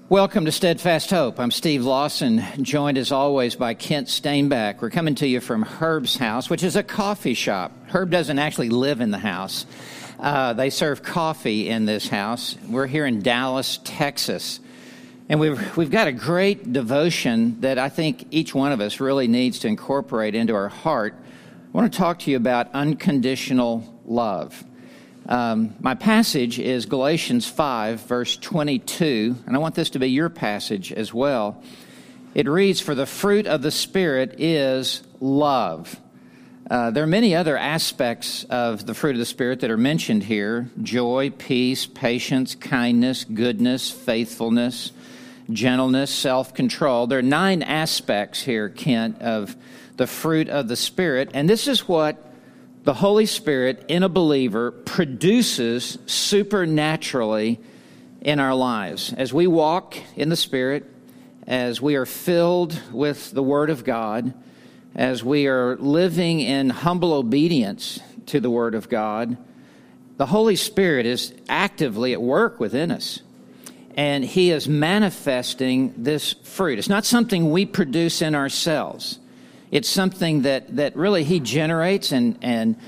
Welcome to Steadfast Hope. I'm Steve Lawson, joined as always by Kent Stainback. We're coming to you from Herb's house, which is a coffee shop. Herb doesn't actually live in the house. They serve coffee in this house. We're here in Dallas, Texas. And we've got a great devotion that I think each one of us really needs to incorporate into our heart. I want to talk to you about unconditional love. My passage is Galatians 5, verse 22, and I want this to be your passage as well. It reads, "For the fruit of the Spirit is love." There are many other aspects of the fruit of the Spirit that are mentioned here: joy, peace, patience, kindness, goodness, faithfulness, gentleness, self-control. There are 9 aspects here, Kent, of the fruit of the Spirit, and this is what the Holy Spirit in a believer produces supernaturally in our lives. As we walk in the Spirit, as we are filled with the Word of God, as we are living in humble obedience to the Word of God, the Holy Spirit is actively at work within us. And He is manifesting this fruit. It's not something we produce in ourselves. It's something that really He generates and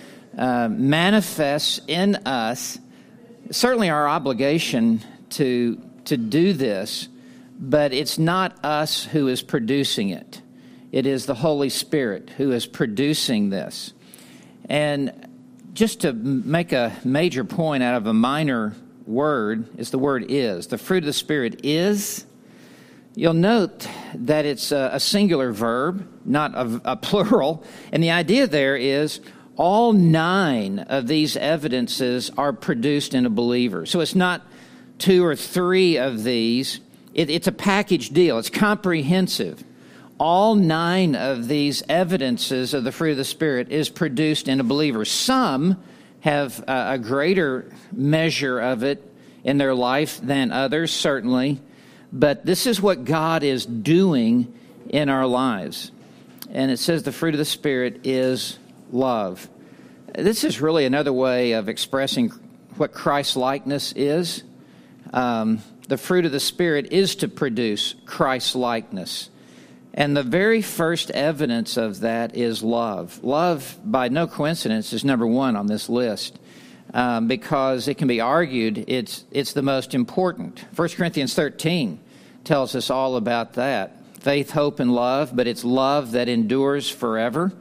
manifests in us. Certainly our obligation to do this, but it's not us who is producing it. It is the Holy Spirit who is producing this. And just to make a major point out of a minor word, is the word is. The fruit of the Spirit is. You'll note that it's a singular verb, not a plural. And the idea there is all 9 of these evidences are produced in a believer. So it's not 2 or 3 of these. It's a package deal. It's comprehensive. All 9 of these evidences of the fruit of the Spirit is produced in a believer. Some have a greater measure of it in their life than others, certainly. But this is what God is doing in our lives. And it says the fruit of the Spirit is love. This is really another way of expressing what Christ-likeness is. The fruit of the Spirit is to produce Christ-likeness. And the very first evidence of that is love. Love, by no coincidence, is number 1 on this list. Because it can be argued it's the most important. 1 Corinthians 13 tells us all about that. Faith, hope, and love, but it's love that endures forever.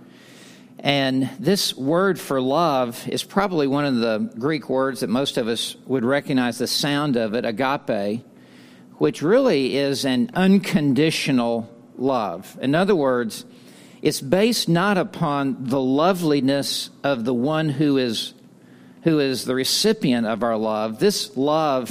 And this word for love is probably one of the Greek words that most of us would recognize the sound of it, agape, which really is an unconditional love. In other words, it's based not upon the loveliness of the one who is the recipient of our love. This love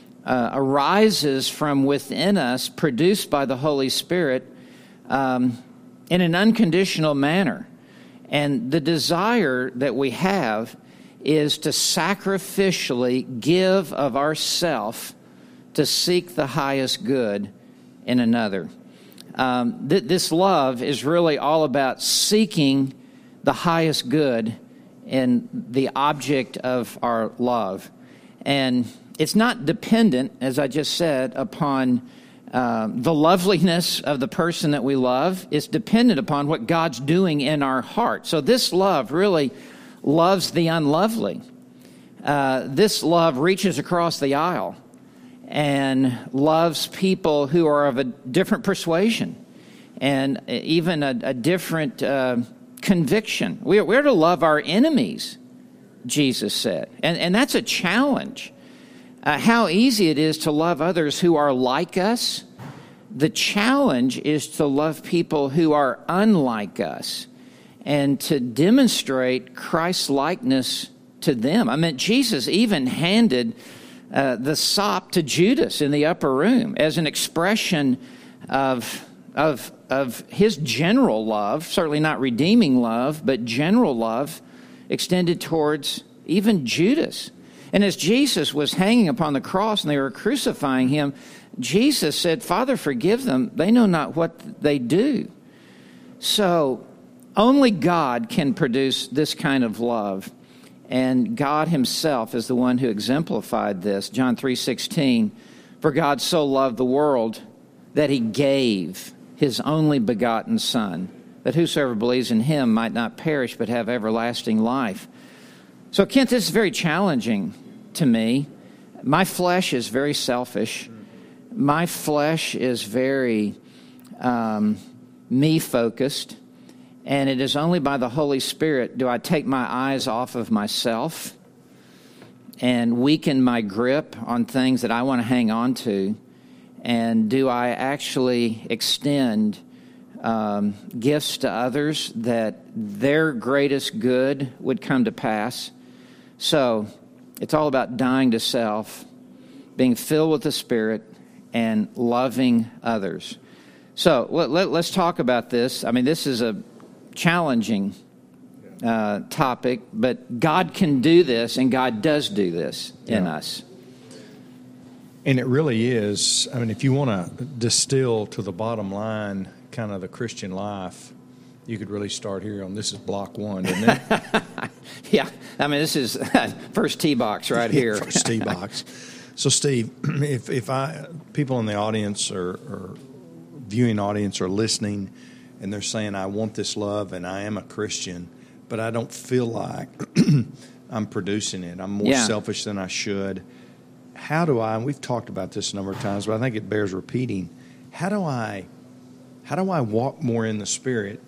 arises from within us, produced by the Holy Spirit in an unconditional manner. And the desire that we have is to sacrificially give of ourself to seek the highest good in another. This love is really all about seeking the highest good in the object of our love. And it's not dependent, as I just said, upon the loveliness of the person that we love. It's dependent upon what God's doing in our heart. So this love really loves the unlovely. This love reaches across the aisle and loves people who are of a different persuasion and even a different conviction. We're to love our enemies, Jesus said. And that's a challenge. How easy it is to love others who are like us. The challenge is to love people who are unlike us and to demonstrate Christ's likeness to them. I mean, Jesus even handed the sop to Judas in the upper room as an expression of his general love, certainly not redeeming love, but general love extended towards even Judas. And as Jesus was hanging upon the cross and they were crucifying him, Jesus said, "Father, forgive them. They know not what they do." So only God can produce this kind of love. And God himself is the one who exemplified this. John 3:16 For God so loved the world that he gave his only begotten Son, that whosoever believes in him might not perish but have everlasting life. So, Kent, this is very challenging to me. My flesh is very selfish. My flesh is very me-focused. And it is only by the Holy Spirit do I take my eyes off of myself and weaken my grip on things that I want to hang on to. And do I actually extend gifts to others that their greatest good would come to pass? So it's all about dying to self, being filled with the Spirit, and loving others. So let's talk about this. I mean, this is a challenging topic, but God can do this, and God does do this in us. And it really is. I mean, if you want to distill to the bottom line kind of the Christian life, you could really start here on this is block one, isn't it? Yeah. I mean, this is first tee box right here. First tee box. So, Steve, if people in the audience or viewing audience are listening and they're saying, I want this love and I am a Christian, but I don't feel like I'm producing it. I'm more selfish than I should. How do I, and we've talked about this a number of times, but I think it bears repeating, how do I walk more in the Spirit,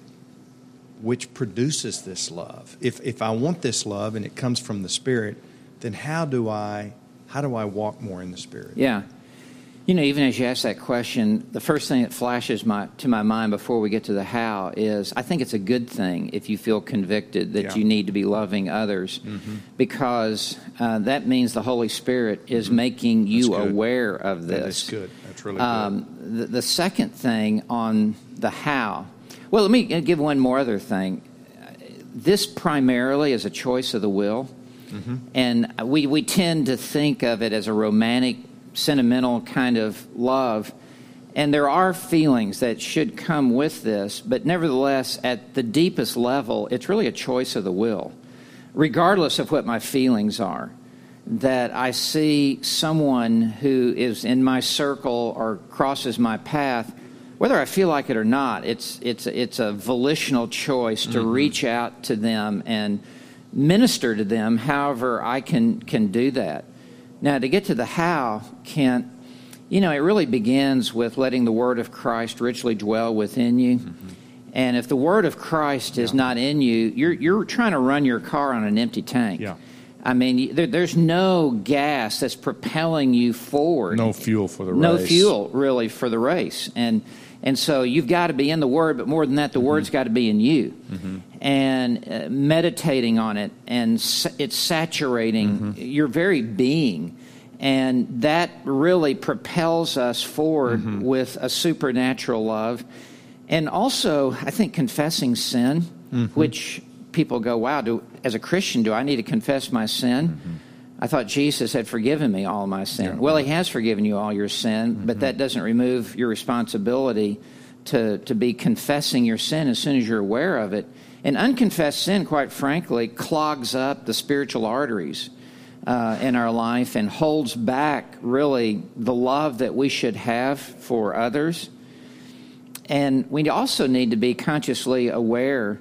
which produces this love? If I want this love and it comes from the Spirit, then how do I walk more in the Spirit? Yeah. You know, even as you ask that question, the first thing that flashes to my mind before we get to the how is I think it's a good thing if you feel convicted that you need to be loving others, because that means the Holy Spirit is making you aware of this. That's good. That's really good. The second thing on the how, well, let me give one more other thing. This primarily is a choice of the will, and we tend to think of it as a romantic, sentimental kind of love, and there are feelings that should come with this, but nevertheless, at the deepest level, it's really a choice of the will, regardless of what my feelings are, that I see someone who is in my circle or crosses my path, whether I feel like it or not, it's a volitional choice to reach out to them and minister to them however I can do that. Now, to get to the how, Kent, you know, it really begins with letting the Word of Christ richly dwell within you. And if the Word of Christ is not in you, you're trying to run your car on an empty tank. Yeah. I mean, there's no gas that's propelling you forward. No fuel for the race. No fuel, really, for the race. And so you've got to be in the Word, but more than that, the Word's got to be in you. And meditating on it, and it's saturating your very being. And that really propels us forward with a supernatural love. And also, I think, confessing sin, which people go, wow, as a Christian, do I need to confess my sin? I thought Jesus had forgiven me all my sin. Yeah. Well, he has forgiven you all your sin, but that doesn't remove your responsibility to be confessing your sin as soon as you're aware of it. And unconfessed sin, quite frankly, clogs up the spiritual arteries in our life and holds back, really, the love that we should have for others. And we also need to be consciously aware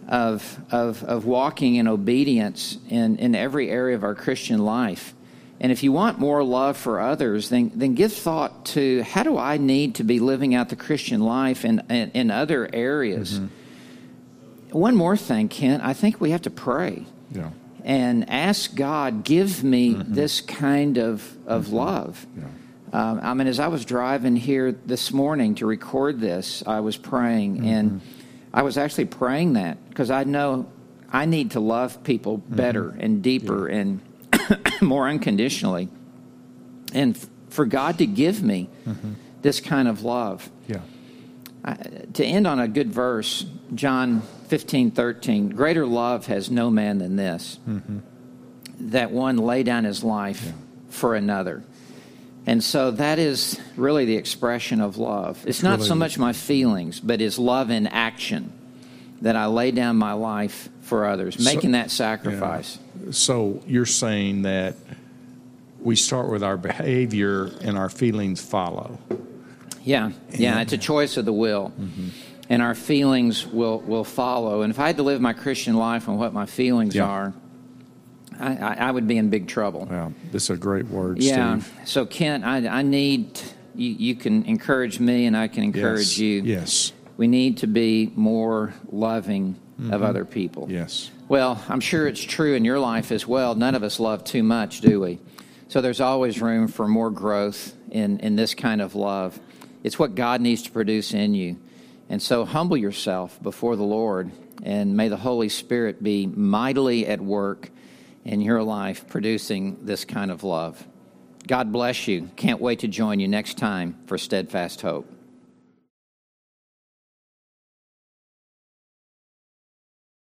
of walking in obedience in every area of our Christian life. And if you want more love for others, then give thought to how do I need to be living out the Christian life in other areas. One more thing, Kent, I think we have to pray and ask God, give me this kind of love. I mean, as I was driving here this morning to record this, I was praying, and I was actually praying that because I know I need to love people better and deeper and more unconditionally, and for God to give me this kind of love. To end on a good verse, John 15:13, greater love has no man than this, that one lay down his life for another. And so that is really the expression of love. It's not so much my feelings, but it's love in action, that I lay down my life for others, making that sacrifice. So you're saying that we start with our behavior and our feelings follow. Yeah, it's a choice of the will. Mm-hmm. And our feelings will follow. And if I had to live my Christian life on what my feelings are, I would be in big trouble. Wow, this is a great word, yeah. Steve. So, Kent, I need, you can encourage me and I can encourage you. Yes. We need to be more loving of other people. Yes. Well, I'm sure it's true in your life as well. None of us love too much, do we? So there's always room for more growth in this kind of love. It's what God needs to produce in you. And so humble yourself before the Lord, and may the Holy Spirit be mightily at work in your life producing this kind of love. God bless you. Can't wait to join you next time for Steadfast Hope.